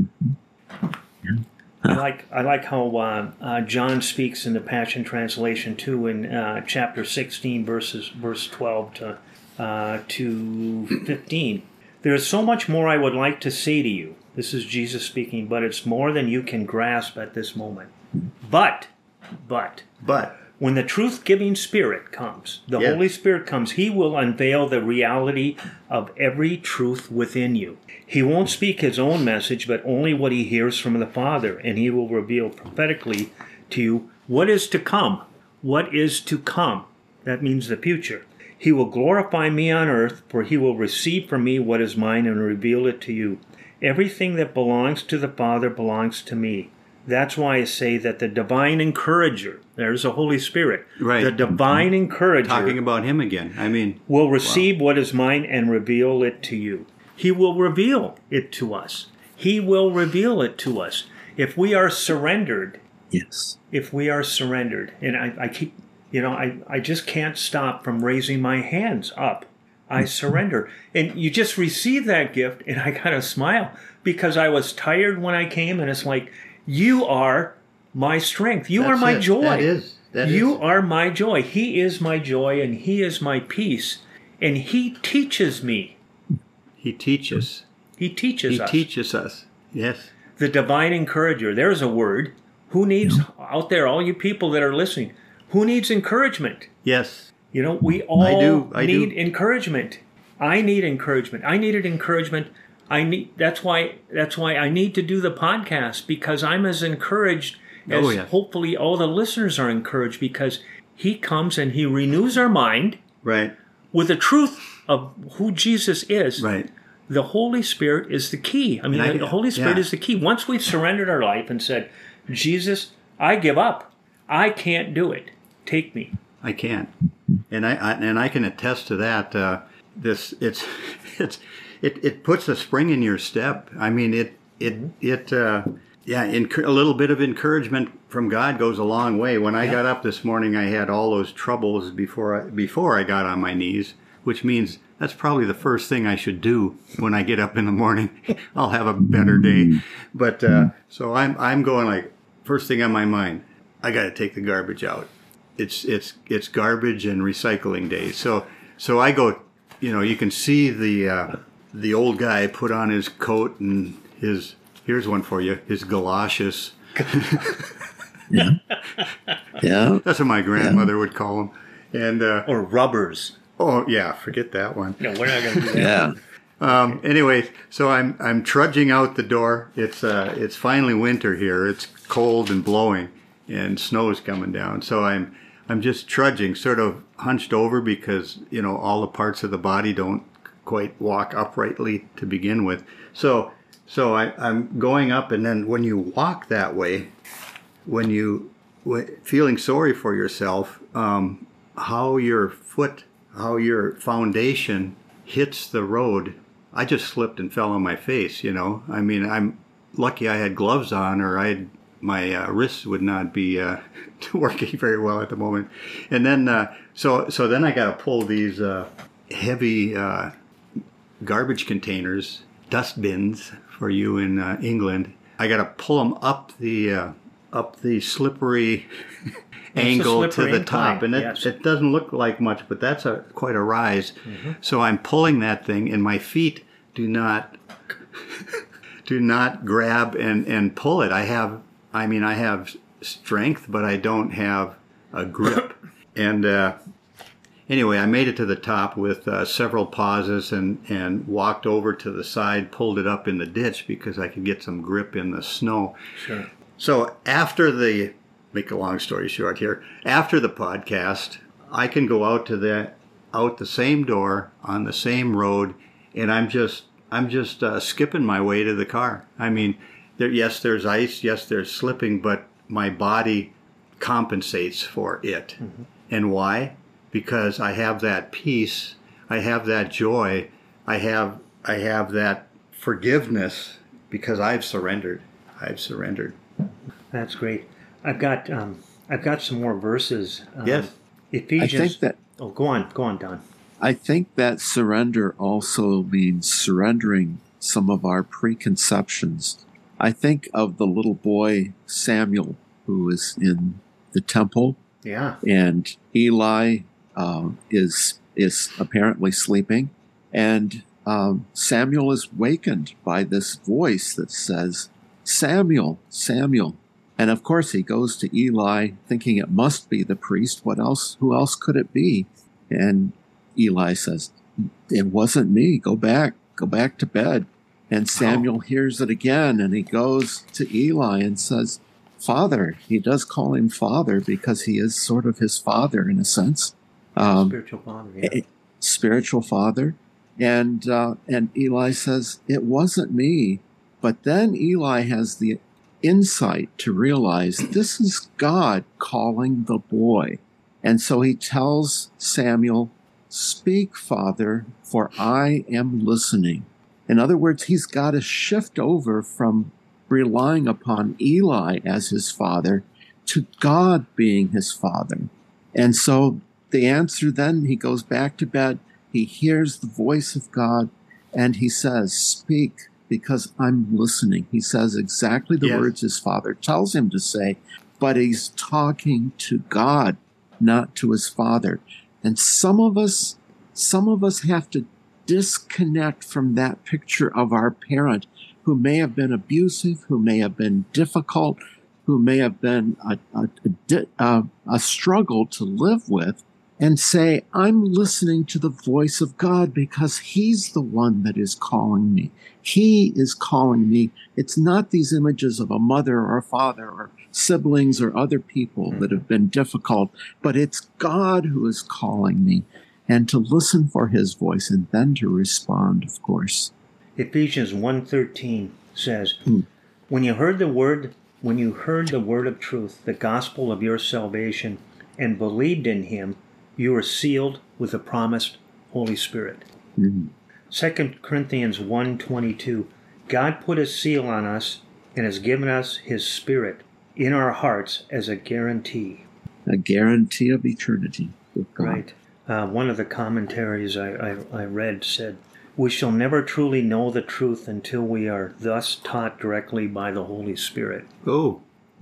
I like I like how uh, uh, John speaks in the Passion Translation too, in uh, chapter sixteen, verses verse twelve to uh, to fifteen. There is so much more I would like to say to you. This is Jesus speaking, but it's more than you can grasp at this moment. But, but. But When the truth-giving Spirit comes, the Yeah. Holy Spirit comes, He will unveil the reality of every truth within you. He won't speak His own message, but only what He hears from the Father, and He will reveal prophetically to you what is to come. What is to come? That means the future. He will glorify me on earth, for He will receive from me what is mine and reveal it to you. Everything that belongs to the Father belongs to me. That's why I say that the divine encourager, there's the Holy Spirit, Right. the divine encourager talking about Him again. I mean, will receive what is mine and reveal it to you. He will reveal it to us. He will reveal it to us. If we are surrendered, Yes. if we are surrendered, and I, I keep, you know, I, I just can't stop from raising my hands up. I surrender. And you just receive that gift, and I got to smile because I was tired when I came, and it's like, you are my strength. You That's are my it. joy. That is. That you is. are my joy. He is my joy, and he is my peace. And he teaches me. He teaches. He teaches He us. teaches us. Yes. The divine encourager. There's a word. Who needs, out there, all you people that are listening, who needs encouragement? Yes. You know, we all I do. I need do. encouragement. I need encouragement. I needed encouragement. I need. That's why. That's why I need to do the podcast, because I'm as encouraged as Oh, yeah. hopefully all the listeners are encouraged, because he comes and he renews our mind Right. with the truth of who Jesus is. Right. The Holy Spirit is the key. I mean, And I- the Holy Spirit yeah. is the key. Once we've surrendered our life and said, Jesus, I give up. I can't do it. Take me. I can, and I, I and I can attest to that. Uh, this it's it's it, it puts a spring in your step. I mean, it it it uh, yeah. Enc- a little bit of encouragement from God goes a long way. When I Yeah. got up this morning, I had all those troubles before I, before I got on my knees, which means that's probably the first thing I should do when I get up in the morning. I'll have a better day. But uh, so I'm I'm going like first thing on my mind. I got to take the garbage out. It's it's it's garbage and recycling day. So so I go, you know, you can see the uh, the old guy put on his coat and his, here's one for you, his galoshes. Yeah. Yeah. That's what my grandmother would call them. And uh, Or rubbers. oh yeah, forget that one. No, we're not going to do that. Yeah. Um, anyway, so I'm I'm trudging out the door. It's uh it's finally winter here. It's cold and blowing, and snow's coming down. So I'm I'm just trudging, sort of hunched over, because you know all the parts of the body don't quite walk uprightly to begin with. So so I, I'm going up, and then when you walk that way, when you w- feeling sorry for yourself, um, how your foot, how your foundation hits the road. I just slipped and fell on my face, you know. I mean, I'm lucky I had gloves on, or I'd, my uh, wrists would not be uh, working very well at the moment. And then, uh, so so then I got to pull these uh, heavy uh, garbage containers, dust bins for you in uh, England. I got to pull them up the uh, up the slippery angle slippery to the top, incline, and it, yes. it doesn't look like much, but that's a quite a rise. Mm-hmm. So I'm pulling that thing, and my feet do not do not grab and, and pull it. I have, I mean, I have strength, but I don't have a grip. And uh, anyway, I made it to the top with uh, several pauses, and, and walked over to the side, pulled it up in the ditch because I could get some grip in the snow. Sure. So after the, make a long story short here, after the podcast, I can go out to the, out the same door on the same road, and I'm just, I'm just uh, skipping my way to the car. I mean, there, yes, there's ice, yes, there's slipping, but my body compensates for it. Mm-hmm. And why? Because I have that peace, I have that joy, I have, I have that forgiveness, because I've surrendered. I've surrendered. That's great. I've got um, I've got some more verses. Um, Yes. Ephesians. I think that Oh, go on, go on, Don. I think that surrender also means surrendering some of our preconceptions. I think of the little boy Samuel who is in the temple, Yeah. and Eli uh, is is apparently sleeping, and um, Samuel is wakened by this voice that says, "Samuel, Samuel." And of course, he goes to Eli, thinking it must be the priest. What else? Who else could it be? And Eli says, "It wasn't me. Go back. Go back to bed." And Samuel oh. hears it again, and he goes to Eli and says, "Father." He does call him father because he is sort of his father in a sense. Um, spiritual father, yeah. A, spiritual father. And uh, and Eli says, "It wasn't me." But then Eli has the insight to realize this is God calling the boy. And so he tells Samuel, "Speak, Father, for I am listening." In other words, he's got to shift over from relying upon Eli as his father to God being his father. And so the answer then, he goes back to bed, he hears the voice of God, and he says, "Speak, because I'm listening. He says exactly the Yes. words his father tells him to say, but he's talking to God, not to his father. And some of us, some of us have to disconnect from that picture of our parent who may have been abusive, who may have been difficult, who may have been a, a, a, a, a struggle to live with, and say, I'm listening to the voice of God because he's the one that is calling me. He is calling me. It's not these images of a mother or a father or siblings or other people that have been difficult, but it's God who is calling me, and to listen for his voice and then to respond, of course. Ephesians one thirteen says, Mm. when you heard the word, when you heard the word of truth, the gospel of your salvation, and believed in him, you were sealed with the promised Holy Spirit. Mm. Second Corinthians one twenty-two, God put a seal on us and has given us his Spirit in our hearts as a guarantee. A guarantee of eternity with God. Right. Uh, one of the commentaries I, I, I read said, we shall never truly know the truth until we are thus taught directly by the Holy Spirit. Oh,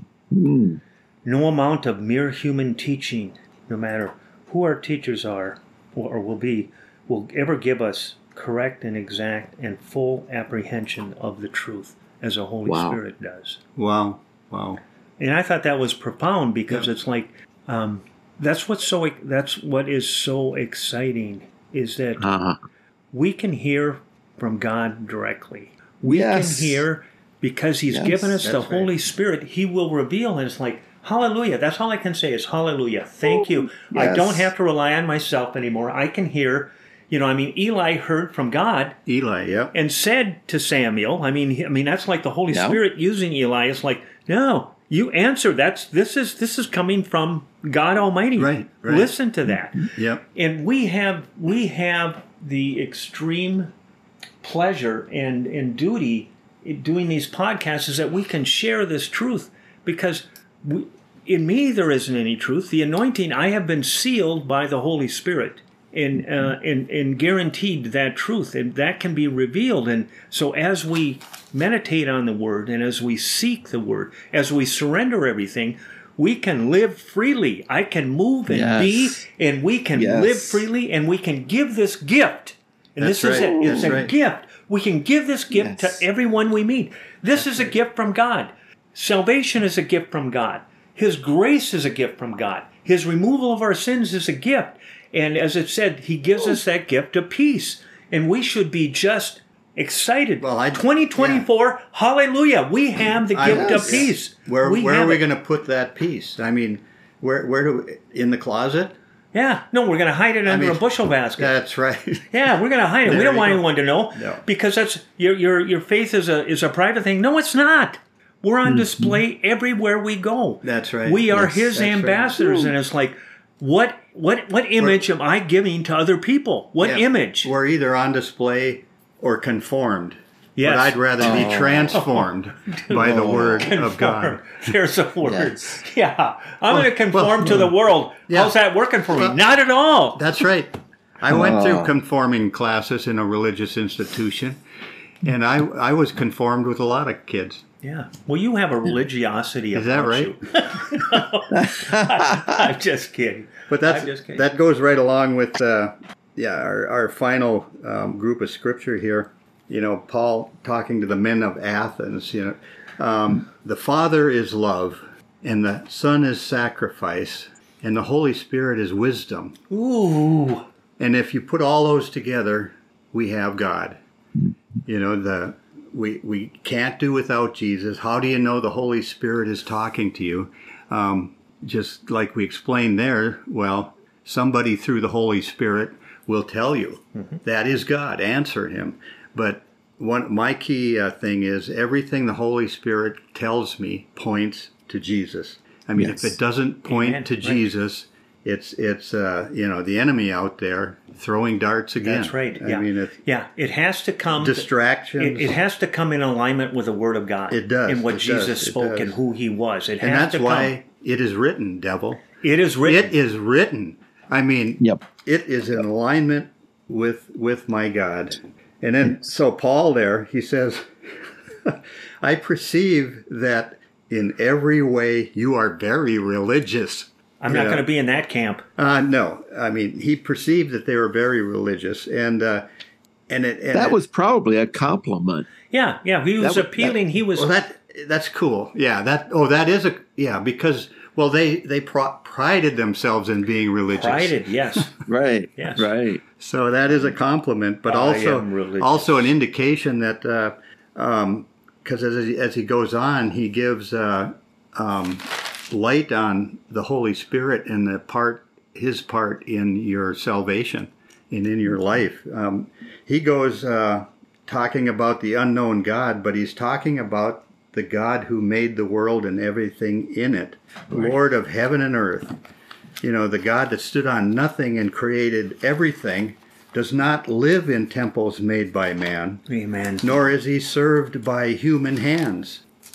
Mm. No amount of mere human teaching, no matter who our teachers are or will be, will ever give us correct and exact and full apprehension of the truth as the Holy Wow. Spirit does. wow, wow. And I thought that was profound because Yeah. it's like um, that's what's so that's what is so exciting is that Ah, we can hear from God directly. We Yes. can hear because He's Yes, given us the that's right. Holy Spirit. He will reveal, and it's like hallelujah. That's all I can say is hallelujah. Thank you. I yes. don't have to rely on myself anymore. I can hear. You know, I mean, Eli heard from God Eli, yep. and said to Samuel, I mean, he- I mean, that's like the Holy Yeah. Spirit using Eli. It's like, no, you answer. That's this is this is coming from God Almighty. Right, right. Listen to that. Yep. And we have we have the extreme pleasure and, and duty in doing these podcasts is that we can share this truth because we, in me there isn't any truth. The anointing, I have been sealed by the Holy Spirit and, uh, and, and guaranteed that truth, and that can be revealed. And so as we meditate on the Word and as we seek the Word, as we surrender everything, we can live freely. I can move and Yes. be, and we can Yes. live freely, and we can give this gift. And That's this is right. it. It's That's a right. gift. We can give this gift Yes. to everyone we meet. This is a gift from God. Salvation is a gift from God. His grace is a gift from God. His removal of our sins is a gift. And as it said, He gives us that gift of peace. And we should be just excited. Well, I- twenty twenty-four, hallelujah. We have the I- gift of yes. peace. Where we where have are we it. going to put that piece? I mean, where where do we, in the closet? Yeah. No, we're going to hide it under mean, a bushel basket. That's right. Yeah, we're going to hide it. There We don't you want go. anyone to know No. because that's your your your faith is a is a private thing. No, it's not. We're on display everywhere we go. That's right. We are Yes, His that's right. ambassadors, and it's like, what what what image am I giving to other people? What Yeah. image? We're either on display or conformed. Yes. But I'd rather Oh. be transformed by the Oh. Word of Conform. God. There's a word. Yes. Yeah, I'm going to conform well, to the world. yeah. How's that working for me? Well- Not at all. That's right. I went through Oh. conforming classes in a religious institution, and I I was conformed with a lot of kids. Yeah. Well, you have a religiosity. Is that about right? you. No. I'm just kidding. But that's I'm just kidding. that goes right along with uh, yeah our our final um, group of scripture here. You know, Paul talking to the men of Athens. You know, um, the Father is love, and the Son is sacrifice, and the Holy Spirit is wisdom. Ooh. And if you put all those together, we have God. You know, the we we can't do without Jesus. How do you know the Holy Spirit is talking to you? Um, just like we explained there, well, somebody through the Holy Spirit will tell you that is God. Answer Him. But one my key uh, thing is everything the Holy Spirit tells me points to Jesus. I mean, Yes. if it doesn't point Amen. to Right. Jesus, it's it's uh, you know the enemy out there throwing darts again. That's right. I Yeah. mean, it's yeah. It has to come. distractions. It, it has to come in alignment with the Word of God. It does. And what It Jesus does. It spoke does. and who He was. It and has that's to why come. it is written, devil. It is written. It is written. I mean, Yep. it is in alignment with with my God. And then, Yes. so Paul there, he says, I perceive that in every way you are very religious. I'm not Yeah. going to be in that camp. Uh, no, I mean, he perceived that they were very religious. And, uh, and it, and That it- was probably a compliment. Yeah, yeah. He was That- appealing. he was. well, that, that's cool. Yeah. That, oh, that is a, yeah, because, well, they, they pro- prided themselves in being religious. prided, yes. Right. Yes. Right. So that is a compliment, but I also am religious. also an indication that uh, um, because as he, as he goes on, he gives uh, um, light on the Holy Spirit and the part his part in your salvation and in your life. Um, he goes uh, talking about the unknown God, but he's talking about the God who made the world and everything in it, Lord of heaven and earth. You know, the God that stood on nothing and created everything does not live in temples made by man, Amen. nor is he served by human hands.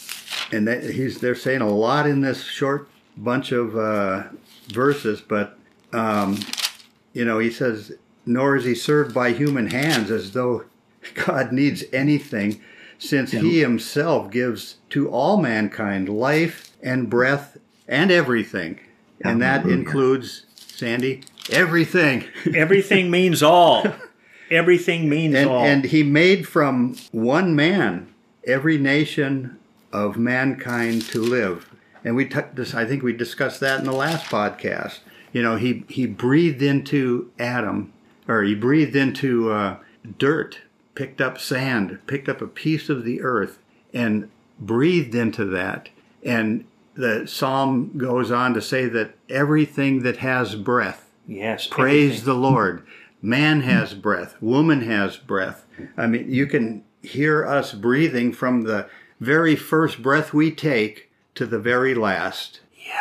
And that he's they're saying a lot in this short bunch of uh, verses, but um, you know, he says, nor is he served by human hands, as though God needs anything, since Yeah. he himself gives to all mankind life and breath and everything. And that Hallelujah. includes, Sandy, everything. Everything means all. Everything means And, all. and he made from one man every nation of mankind to live. And we, t- this, I think we discussed that in the last podcast. You know, he, he breathed into Adam, or he breathed into uh, dirt, picked up sand, picked up a piece of the earth, and breathed into that. And the psalm goes on to say that everything that has breath, yes. praise everything. the Lord. Man has breath. Woman has breath. I mean, you can hear us breathing from the very first breath we take to the very last.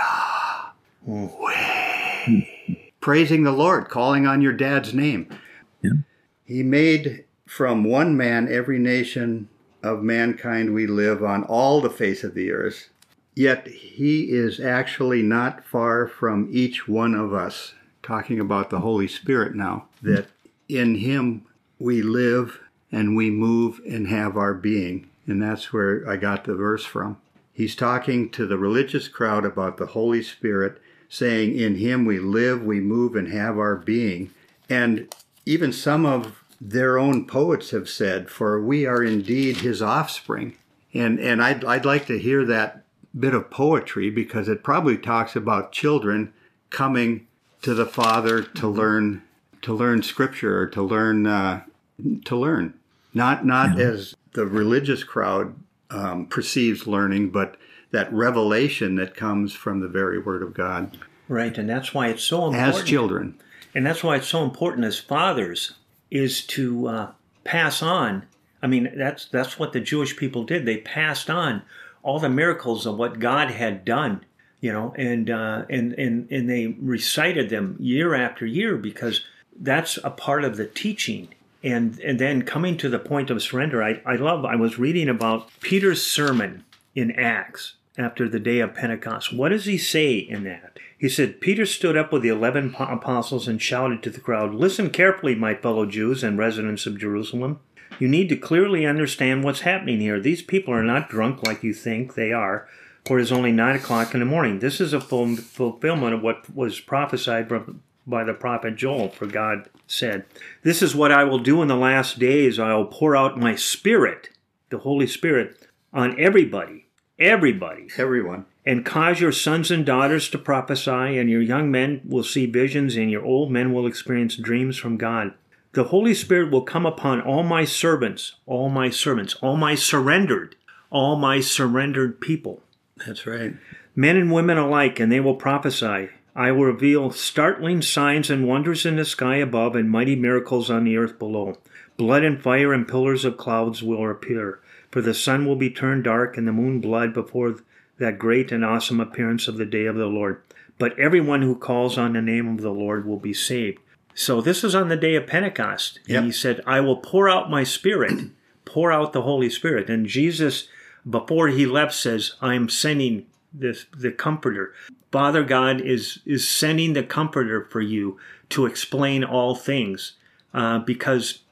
Yahweh. Praising the Lord, calling on your dad's name. Yeah. He made from one man every nation of mankind we live on all the face of the earth. Yet he is actually not far from each one of us. Talking about the Holy Spirit now, that in him we live and we move and have our being. And that's where I got the verse from. He's talking to the religious crowd about the Holy Spirit, saying in him we live, we move, and have our being. And even some of their own poets have said, for we are indeed his offspring. And and I'd, I'd like to hear that bit of poetry, because it probably talks about children coming to the Father to learn to learn Scripture, or to learn uh, to learn, not not Yeah. as the religious crowd um, perceives learning, but that revelation that comes from the very Word of God Right, and that's why it's so important. as children. And that's why it's so important as fathers is to uh, pass on. I mean, that's that's what the Jewish people did. They passed on all the miracles of what God had done, you know, and uh, and and and they recited them year after year, because that's a part of the teaching. And and then coming to the point of surrender, I, I love, I was reading about Peter's sermon in Acts after the day of Pentecost. What does he say in that? He said, Peter stood up with the eleven apostles and shouted to the crowd, "Listen carefully, my fellow Jews and residents of Jerusalem. You need to clearly understand what's happening here. These people are not drunk like you think they are, for it is only nine o'clock in the morning. This is a full fulfillment of what was prophesied by the prophet Joel, for God said, this is what I will do in the last days. I will pour out my Spirit, the Holy Spirit, on everybody, everybody, Everyone. and cause your sons and daughters to prophesy, and your young men will see visions, and your old men will experience dreams from God. The Holy Spirit will come upon all my servants, all my servants, all my surrendered, all my surrendered people, That's right. men and women alike, and they will prophesy. I will reveal startling signs and wonders in the sky above and mighty miracles on the earth below. Blood and fire and pillars of clouds will appear, for the sun will be turned dark and the moon blood before that great and awesome appearance of the day of the Lord. But everyone who calls on the name of the Lord will be saved. So this is on the day of Pentecost. And Yep. he said, I will pour out my Spirit, pour out the Holy Spirit. And Jesus, before he left, says, I am sending this, the Comforter. Father God is, is sending the Comforter for you to explain all things. Uh, because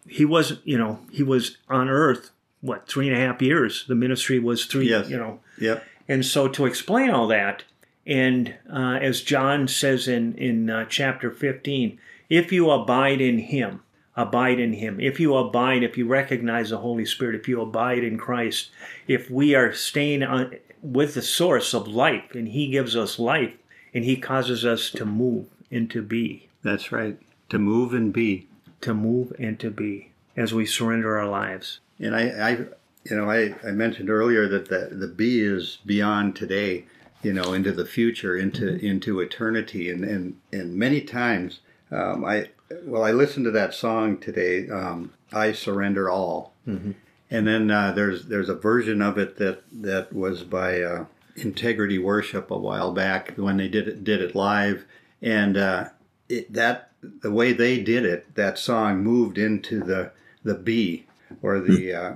he wasn't, you know, he was on earth, what, three and a half years. The ministry was three, Yes. you know. Yep. And so to explain all that, and uh, as John says in, in uh, chapter fifteen, if you abide in him, abide in him. If you abide, if you recognize the Holy Spirit, if you abide in Christ, if we are staying on, with the source of life, and he gives us life, and he causes us to move and to be. That's right. To move and be. To move and to be as we surrender our lives. And I, I you know, I, I mentioned earlier that the, the be is beyond today, you know, into the future, into mm-hmm. into eternity. And, and, and many times, um, I well, I listened to that song today, um, I Surrender All. Mm-hmm. And then uh, there's there's a version of it that, that was by uh, Integrity Worship a while back when they did it, did it live. And uh, it, that the way they did it, that song moved into the the be or the uh,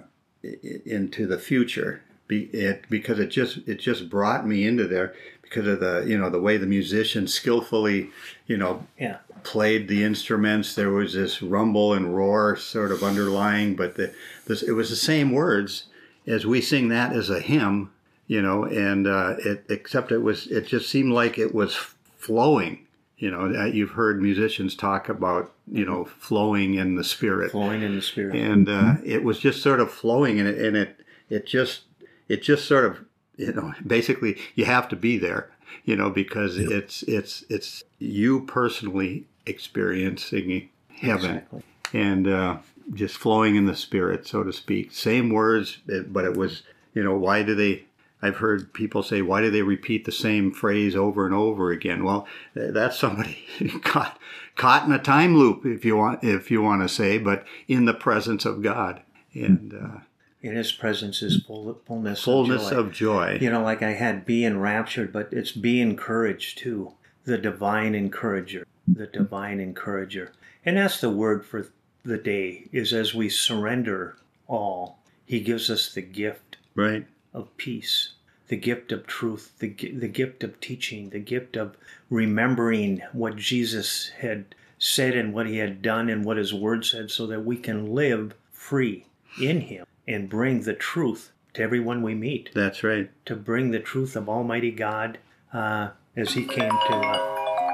into the future. Be, it because it just it just brought me into there because of the you know the way the musicians skillfully you know yeah. played the instruments. There was this rumble and roar sort of underlying, but the this it was the same words as we sing that as a hymn, you know, and uh, it except it was it just seemed like it was flowing. You know, you've heard musicians talk about, you know, flowing in the Spirit. Flowing in the Spirit. And uh, it was just sort of flowing, and it, and it, it just, it just sort of, you know, basically you have to be there, you know, because yep. it's, it's, it's you personally experiencing heaven exactly. and uh, just flowing in the Spirit, so to speak. Same words, but it was, you know, why do they, I've heard people say, why do they repeat the same phrase over and over again? Well, that's somebody caught caught in a time loop, if you want, if you want to say, but in the presence of God, and uh, in His presence is full, fullness, fullness of joy. of joy. You know, like I had be enraptured, but it's be encouraged too. The divine encourager, the divine encourager, and that's the word for the day. Is as we surrender all, He gives us the gift, right. of peace, the gift of truth, the the gift of teaching, the gift of remembering what Jesus had said and what He had done and what His Word said, so that we can live free in Him and bring the truth to everyone we meet. That's right. To bring the truth of Almighty God uh, as He came to... Uh...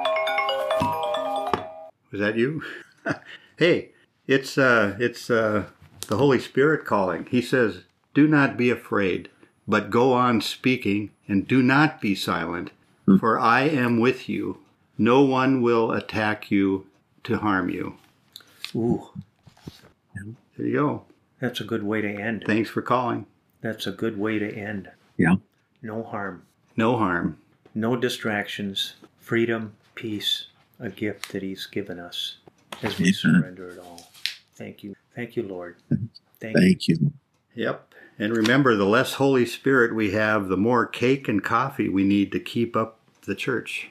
Was that you? Hey, it's uh, it's uh, the Holy Spirit calling. He says, do not be afraid, but go on speaking, and do not be silent, for I am with you. No one will attack you to harm you. Ooh. There you go. That's a good way to end. Thanks for calling. That's a good way to end. Yeah. No harm. No harm. No distractions. Freedom, peace, a gift that He's given us as we surrender it all. Thank you. Thank you, Lord. Thank, Thank you. you. Yep. And remember, the less Holy Spirit we have, the more cake and coffee we need to keep up the church.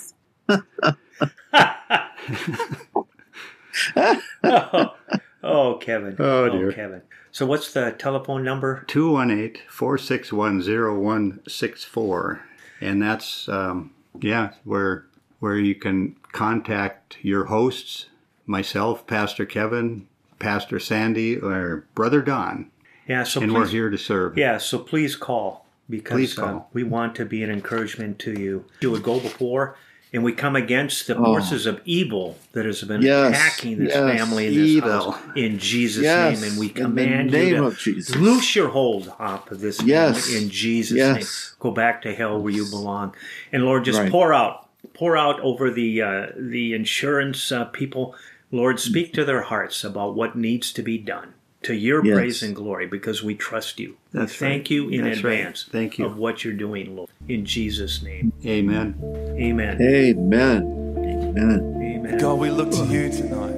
oh, oh, Kevin. Oh, dear. Oh, Kevin. So what's the telephone number? two one eight, four six one, zero one six four. And that's, um, yeah, where where you can contact your hosts, myself, Pastor Kevin, Pastor Sandy, or Brother Don. Yeah, so and please, we're here to serve. Yeah, so please call because please call. Uh, we want to be an encouragement to you. You would go before, and we come against the Oh. forces of evil that has been Yes, attacking this yes, family in this evil. house in Jesus' Yes, name, and we in the command name you to of Jesus. loose your hold off of this Yes, family in Jesus' yes. name. Go back to hell where you belong, and Lord, just Right. pour out, pour out over the uh, the insurance uh, people. Lord, speak to their hearts about what needs to be done. To your Yes. praise and glory, because we trust you. That's we thank right. you in That's right. advance Thank you. of what you're doing, Lord. In Jesus' name. Amen. Amen. Amen. Amen. Amen. God, we look to you tonight.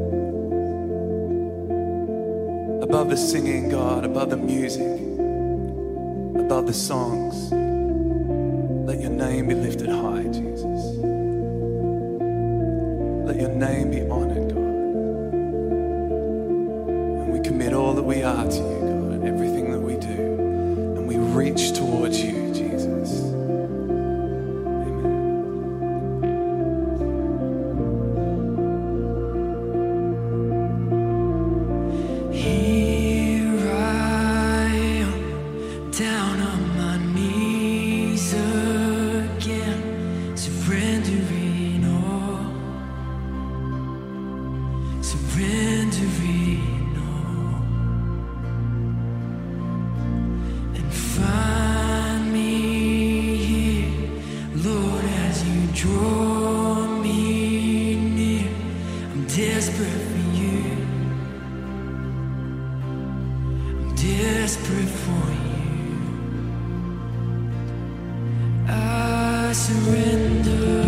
Above the singing, God, above the music, above the songs, let your name be lifted high, Jesus. Let your name be honored, God. And we commit all that we are to you, God, and everything that we do. And we reach towards you, Jesus. Amen. Draw me near, I'm desperate for you. I'm desperate for you. I surrender.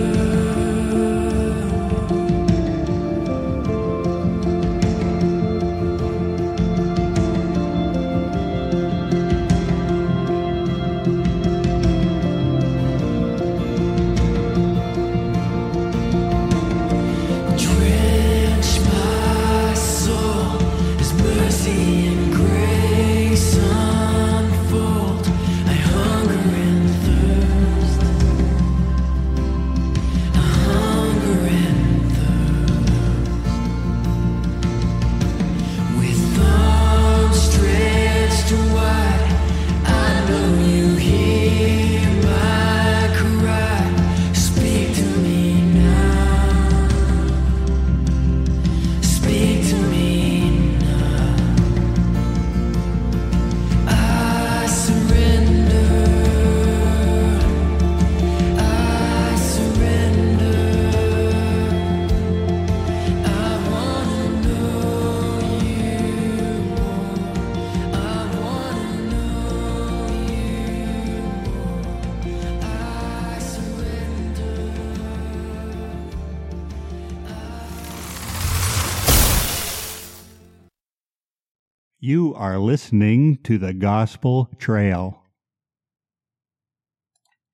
You are listening to the Gospel Trail.